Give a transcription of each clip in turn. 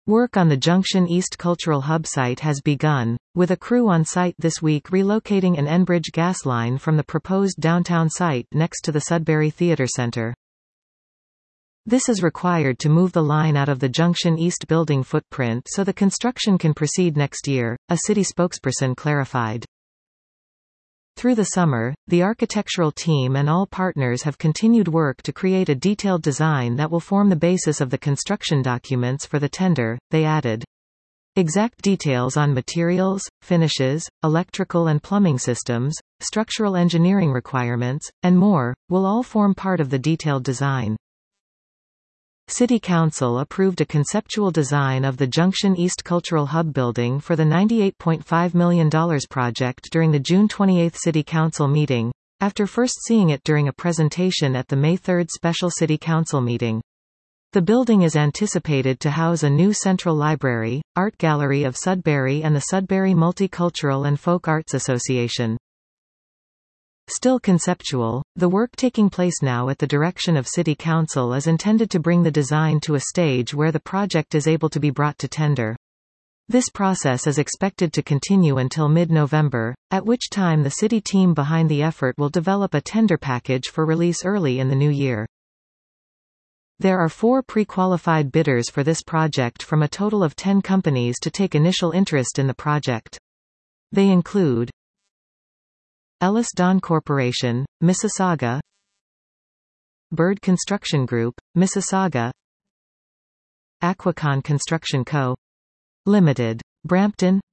Work on the Junction East Cultural Hub site has begun, with a crew on site this week relocating an Enbridge gas line from the proposed downtown site next to the Sudbury Theatre Centre. This is required to move the line out of the Junction East building footprint so the construction can proceed next year, a city spokesperson clarified. Through the summer, the architectural team and all partners have continued work to create a detailed design that will form the basis of the construction documents for the tender, they added. Exact details on materials, finishes, electrical and plumbing systems, structural engineering requirements, and more, will all form part of the detailed design. City Council approved a conceptual design of the Junction East Cultural Hub building for the $98.5 million project during the June 28 City Council meeting, after first seeing it during a presentation at the May 3 special City Council meeting. The building is anticipated to house a new central library, art gallery of Sudbury and the Sudbury Multicultural and Folk Arts Association. Still conceptual, the work taking place now at the direction of City Council is intended to bring the design to a stage where the project is able to be brought to tender. This process is expected to continue until mid-November, at which time the city team behind the effort will develop a tender package for release early in the new year. There are 4 pre-qualified bidders for this project from a total of 10 companies to take initial interest in the project. They include Ellis Don Corporation, Mississauga, Bird Construction Group, Mississauga, Aquacon Construction Co. Limited, Brampton,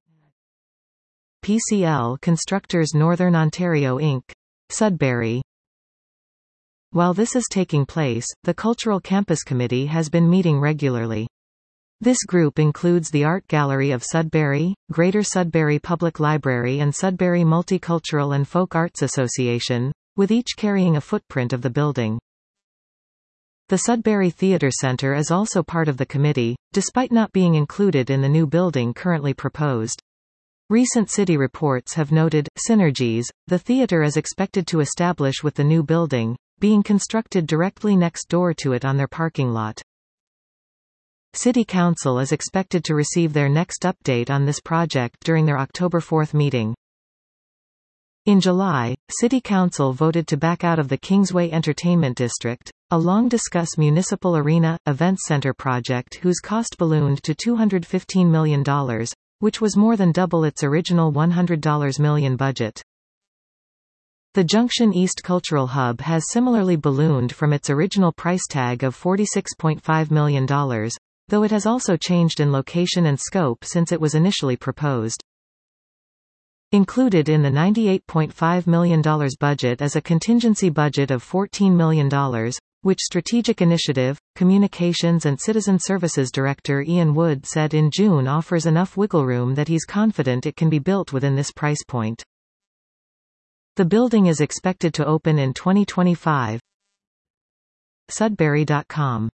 PCL Constructors Northern Ontario Inc., Sudbury. While this is taking place, the Cultural Campus Committee has been meeting regularly. This group includes the Art Gallery of Sudbury, Greater Sudbury Public Library and Sudbury Multicultural and Folk Arts Association, with each carrying a footprint of the building. The Sudbury Theatre Centre is also part of the committee, despite not being included in the new building currently proposed. Recent city reports have noted synergies the theatre is expected to establish with the new building, being constructed directly next door to it on their parking lot. City Council is expected to receive their next update on this project during their October 4 meeting. In July, City Council voted to back out of the Kingsway Entertainment District, a long-discussed municipal arena, events center project whose cost ballooned to $215 million, which was more than double its original $100 million budget. The Junction East Cultural Hub has similarly ballooned from its original price tag of $46.5 million, though it has also changed in location and scope since it was initially proposed. Included in the $98.5 million budget is a contingency budget of $14 million, which Strategic Initiative, Communications and Citizen Services Director Ian Wood said in June offers enough wiggle room that he's confident it can be built within this price point. The building is expected to open in 2025. Sudbury.com